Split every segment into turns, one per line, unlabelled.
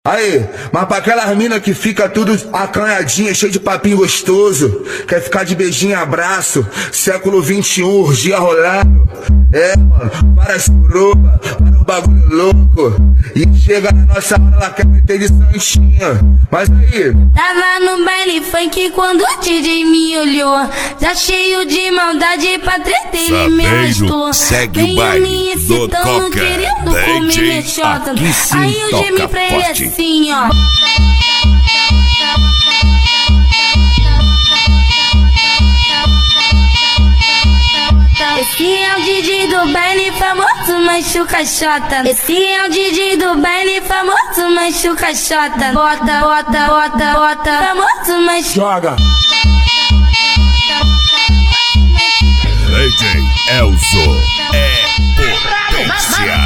Aí, mas pra aquelas minas que fica tudo acanhadinha, cheio de papinho gostoso, quer ficar de beijinho e abraço, século XXI, orgia rolando. É, mano, para as coroa, para o bagulho louco. E chega na nossa hora, ela quer meter de santinha. Mas aí,
tava no baile funk quando o DJ me olhou, já cheio de maldade pra tretar, ele me arrastou.
Segue o baile do Coca,
querendo comer minha chota. Aí eu gemi pra ele assim, ó. Esse é o DJ do baile famoso, machuca chota. Esse é o DJ do baile famoso, machuca chota. Bota, bota, bota, bota, famoso, machuca.
Joga.
DJ Elzo é potência.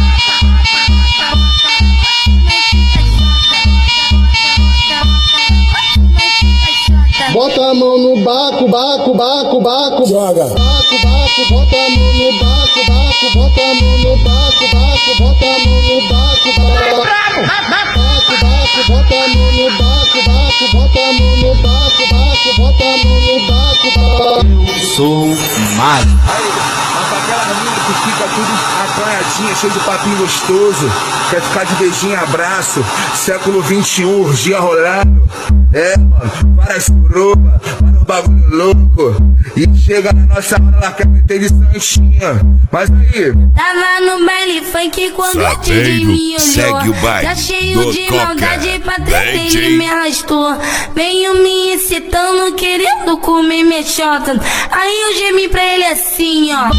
Bota a mão no baco, baco, baco, baco,
joga.
Baco, baco, bota a mão no baco, baco, bota a mão no baco, baco, bota a mão no baco, baco, baco, baco, bota a mão no baco, baco, bota a mão no baco, baco, bota a mão no baco, baco.
Sou mágico.
Aí, mas pra aquelas minas que fica tudo acanhadinha, cheio de papinho gostoso, quer ficar de beijinho e abraço, século XXI, orgia rolando. É, mano, para as coroa, para o bagulho louco. E chega na nossa hora, ela quer meter de santinha. Mas aí,
tava no baile funk quando o DJ me olhou,
segue o baile
já cheio
do
de
Coca.
maldade pra tretar, ele me arrastou. Venho me excitando, querendo comer minha chota. Aí eu gemi pra ele assim, ó.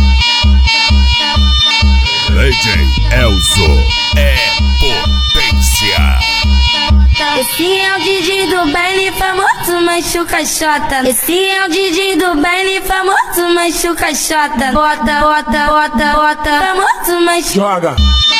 DJ Elzo é potência.
Esse é o DJ do baile famoso, machuca chota. Esse é o DJ do baile famoso, machuca chota. Bota, bota, bota, bota, famoso, machuca.
joga.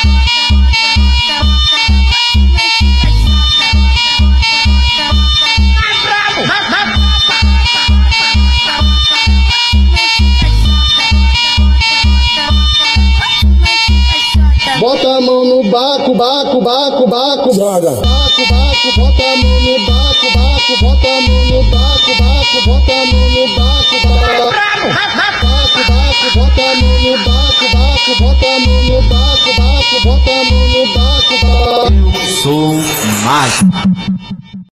Bota a mão no baco, baco, baco, baco,
Joga.
Baco, baco, bota a mão no baco, baco, bota a mão no baco, baco, bota a mão no baco, baco, baco, baco, bota a mão no baco, baco, bota a mão no baco, baco, bota a mão no baco, baco.
Sou mágico.